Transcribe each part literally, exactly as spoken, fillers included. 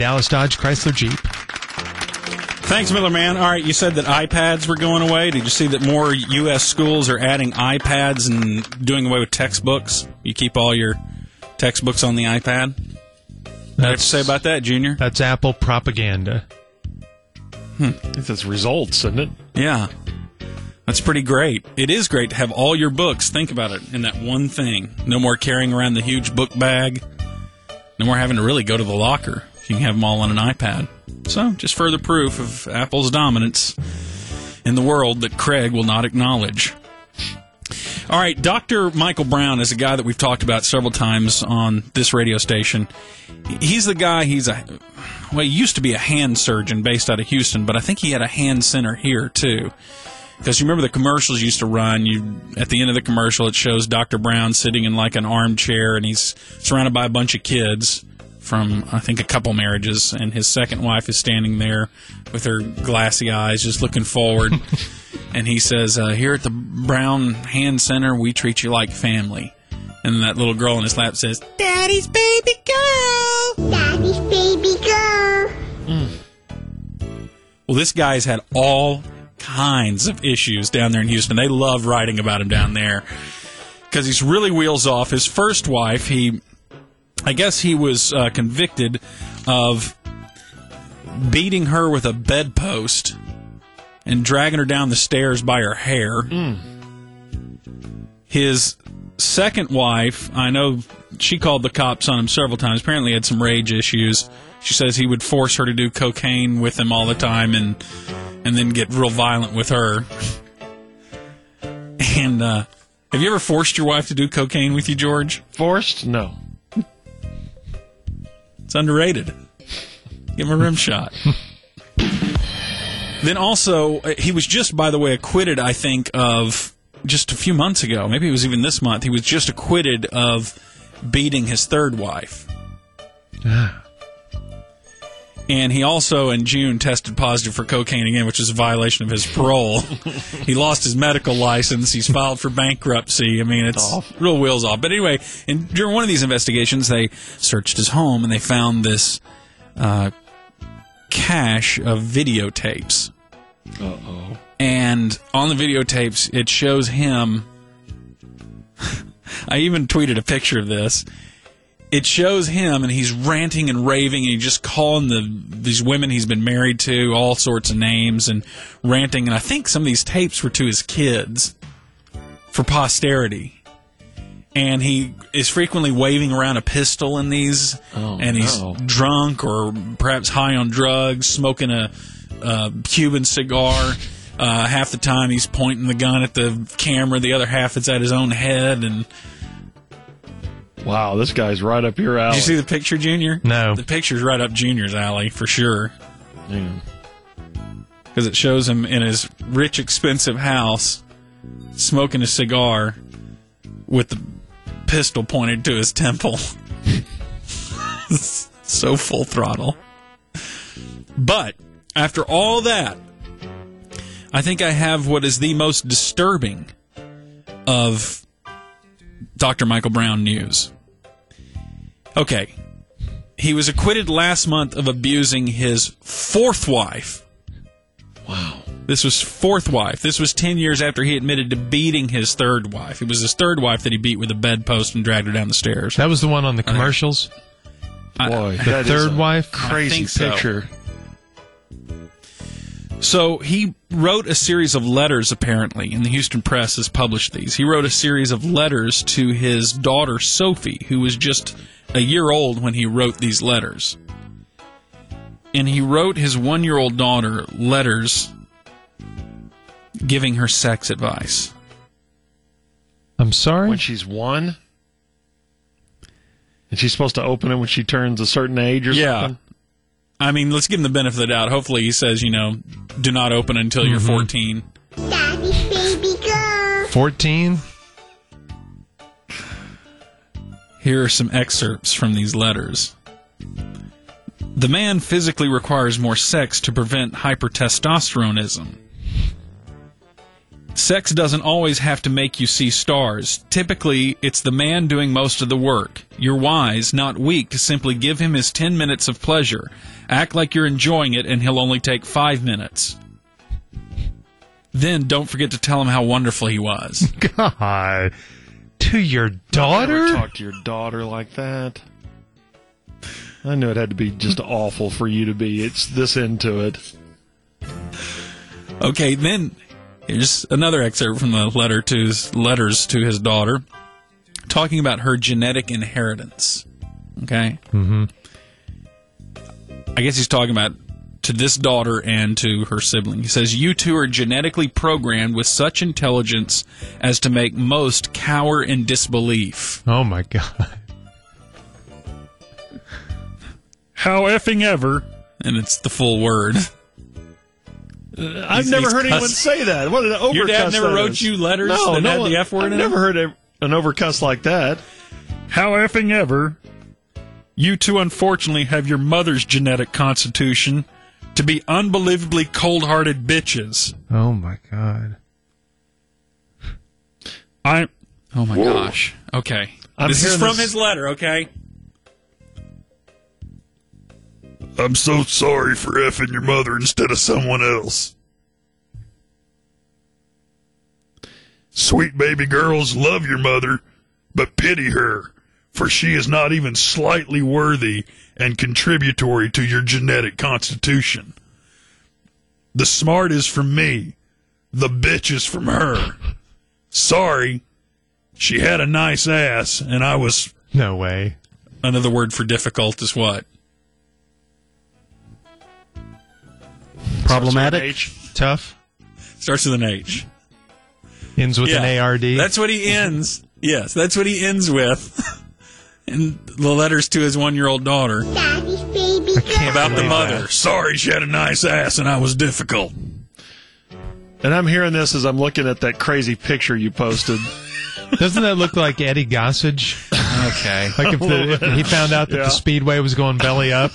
Dallas Dodge Chrysler Jeep. Thanks, Miller Man. All right, you said that iPads were going away. Did you see that more U S schools are adding iPads and doing away with textbooks? You keep all your textbooks on the iPad? What do you have to say about that, Junior? That's Apple propaganda. Hmm. I think that's results, isn't it? Yeah. That's pretty great. It is great to have all your books, think about it, in that one thing. No more carrying around the huge book bag. No more having to really go to the locker. You can have them all on an iPad. So, just further proof of Apple's dominance in the world that Craig will not acknowledge. All right, Doctor Michael Brown is a guy that we've talked about several times on this radio station. He's the guy, he's a, well, he used to be a hand surgeon based out of Houston, but I think he had a hand center here, too. Because you remember the commercials used to run, you at the end of the commercial it shows Doctor Brown sitting in like an armchair, and he's surrounded by a bunch of kids from, I think, a couple marriages, and his second wife is standing there with her glassy eyes just looking forward. And he says, uh, here at the Brown Hand Center, we treat you like family. And then that little girl in his lap says, Daddy's baby girl! Daddy's baby girl! Mm. Well, this guy's had all kinds of issues down there in Houston. They love writing about him down there because he's really wheels off. His first wife, he... I guess he was uh, convicted of beating her with a bedpost and dragging her down the stairs by her hair. Mm. His second wife, I know she called the cops on him several times. Apparently had some rage issues. She says he would force her to do cocaine with him all the time and and then get real violent with her. And uh, have you ever forced your wife to do cocaine with you, George? Forced? No. It's underrated. Give him a rim shot. Then also, he was just, by the way, acquitted, I think, of just a few months ago. Maybe it was even this month. He was just acquitted of beating his third wife. And he also, in June, tested positive for cocaine again, which is a violation of his parole. He lost his medical license. He's filed for bankruptcy. I mean, it's off. real wheels off. But anyway, in, during one of these investigations, they searched his home, and they found this uh, cache of videotapes. Uh-oh. And on the videotapes, it shows him... I even tweeted a picture of this. It shows him, and he's ranting and raving, and he's just calling the these women he's been married to all sorts of names and ranting. And I think some of these tapes were to his kids for posterity. And he is frequently waving around a pistol in these, oh, and he's no. drunk or perhaps high on drugs, smoking a, a Cuban cigar. Uh, half the time he's pointing the gun at the camera, the other half it's at his own head, and... Wow, this guy's right up your alley. Did you see the picture, Junior? No. The picture's right up Junior's alley, for sure. Yeah. Because it shows him in his rich, expensive house, smoking a cigar with the pistol pointed to his temple. So full throttle. But, after all that, I think I have what is the most disturbing of Doctor Michael Brown news. Okay. He was acquitted last month of abusing his fourth wife. Wow. This was fourth wife. This was ten years after he admitted to beating his third wife. It was his third wife that he beat with a bedpost and dragged her down the stairs. That was the one on the commercials? Boy, The that third is a wife? crazy so. picture. So he wrote a series of letters, apparently, and the Houston Press has published these. He wrote a series of letters to his daughter, Sophie, who was just a year old when he wrote these letters. And he wrote his one-year-old daughter letters giving her sex advice. I'm sorry? When she's one? And she's supposed to open it when she turns a certain age or Yeah. something? I mean, let's give him the benefit of the doubt. Hopefully he says, you know, do not open until you're fourteen. Daddy's baby girl! fourteen? Here are some excerpts from these letters. The man physically requires more sex to prevent hypertestosteronism. Sex doesn't always have to make you see stars. Typically, it's the man doing most of the work. You're wise, not weak, to simply give him his ten minutes of pleasure. Act like you're enjoying it, and he'll only take five minutes. Then don't forget to tell him how wonderful he was. God. To your Never daughter? talk to your daughter like that. I knew it had to be just awful for you to be. It's this into it. Okay, then here's another excerpt from the letter to his letters to his daughter, talking about her genetic inheritance. Okay? Mm-hmm. I guess he's talking about to this daughter and to her sibling. He says, you two are genetically programmed with such intelligence as to make most cower in disbelief. Oh, my God. How effing ever. And it's the full word. I've He's- never he's heard anyone cuss- say that. What an overcuss Your dad never that wrote is. you letters no, that no had one- the F word I've in never them? heard a, an overcuss like that. How effing ever. You two, unfortunately, have your mother's genetic constitution to be unbelievably cold-hearted bitches. Oh, my God. I Oh, my gosh. Okay. I'm this is hearing from this- his letter, okay? I'm so sorry for effing your mother instead of someone else. Sweet baby girls, love your mother, but pity her, for she is not even slightly worthy and contributory to your genetic constitution. The smart is from me. The bitch is from her. Sorry. She had a nice ass, and I was... No way. Another word for difficult is what? Problematic. H. Tough. Starts with an H. Ends with an A R D. That's what he ends. Yes, that's what he ends with. In the letters to his one-year-old daughter Daddy's baby girl. about the believe mother. that. Sorry she had a nice ass, and I was difficult. And I'm hearing this as I'm looking at that crazy picture you posted. Doesn't that look like Eddie Gossage? Okay. Like if, the, if he found out that Yeah. the Speedway was going belly up?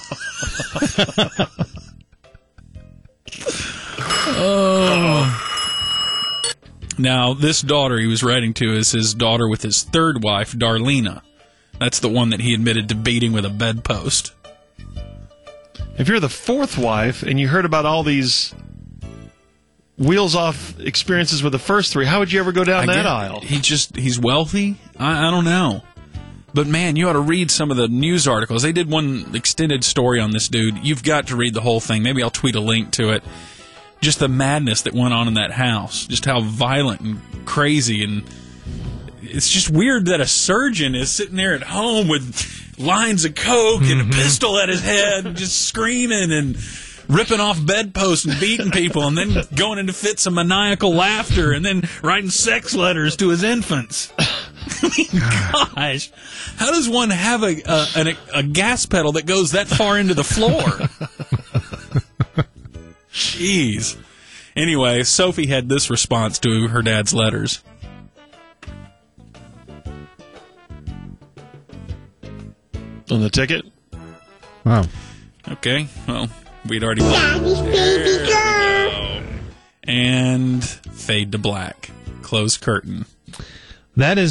Now, this daughter he was writing to is his daughter with his third wife, Darlena. That's the one that he admitted to beating with a bedpost. If you're the fourth wife and you heard about all these wheels off experiences with the first three, how would you ever go down I that get- aisle? He just, he's wealthy? I, I don't know. But man, you ought to read some of the news articles. They did one extended story on this dude. You've got to read the whole thing. Maybe I'll tweet a link to it. Just the madness that went on in that house. Just how violent and crazy. And it's just weird that a surgeon is sitting there at home with lines of coke and a pistol at his head and just screaming and ripping off bedposts and beating people and then going into fits of maniacal laughter and then writing sex letters to his infants. I mean, gosh, how does one have a, a, a, a gas pedal that goes that far into the floor? Jeez. Anyway, Sophie had this response to her dad's letters. On the ticket? Wow. Okay, well, we'd already... Daddy's baby girl. And fade to black. Close curtain. That is